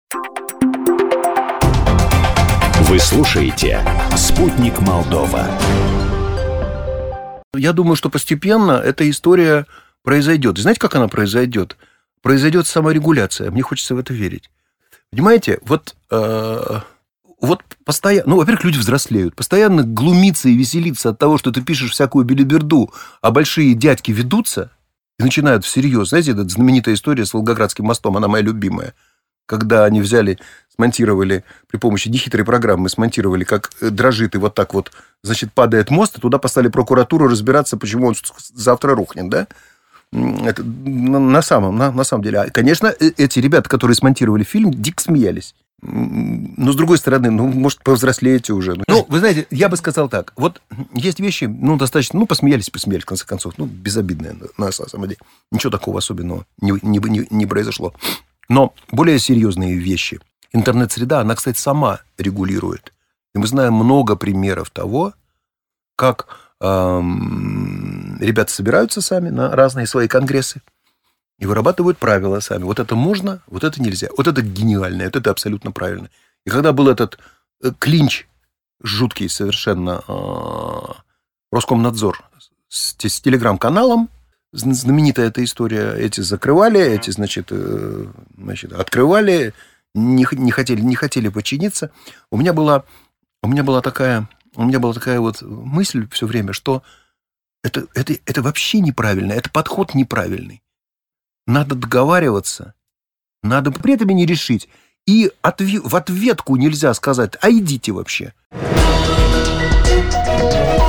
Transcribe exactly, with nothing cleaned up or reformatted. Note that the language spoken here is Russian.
Вы слушаете «Спутник Молдова». Я думаю, что постепенно эта история произойдет. И знаете, как она произойдет? Произойдет саморегуляция. Мне хочется в это верить. Понимаете, вот, э, вот постоянно... Ну, во-первых, люди взрослеют. Постоянно глумиться и веселиться от того, что ты пишешь всякую белиберду, а большие дядьки ведутся и начинают всерьез. Знаете, эта знаменитая история с Волгоградским мостом, она моя любимая. Когда они взяли, смонтировали при помощи нехитрой программы, смонтировали, как дрожит и вот так вот, значит, падает мост, и туда поставили прокуратуру разбираться, почему он завтра рухнет, да? Это на самом, на, на самом деле. Конечно, эти ребята, которые смонтировали фильм, дико смеялись. Но, с другой стороны, ну, может, повзрослеете уже. Ну, вы знаете, я бы сказал так. Вот есть вещи, ну, достаточно... Ну, посмеялись, посмеялись, в конце концов. Ну, безобидные, на самом деле. Ничего такого особенного не, не, не, не произошло. Но более серьезные вещи интернет-среда, она, кстати, сама регулирует. И мы знаем много примеров того, как эм, ребята собираются сами на разные свои конгрессы и вырабатывают правила сами. Вот это можно, вот это нельзя. Вот это гениально, вот это абсолютно правильно. И когда был этот э, клинч жуткий совершенно э, Роскомнадзор с, с телеграм-каналом, знаменитая эта история. Эти закрывали, эти, значит, значит открывали, не, не, хотели, не хотели подчиниться. У меня была, у меня была такая, у меня была такая вот мысль все время, что это, это, это вообще неправильно, это подход неправильный. Надо договариваться, надо при этом не решить. И отве- в ответку нельзя сказать, а идите вообще.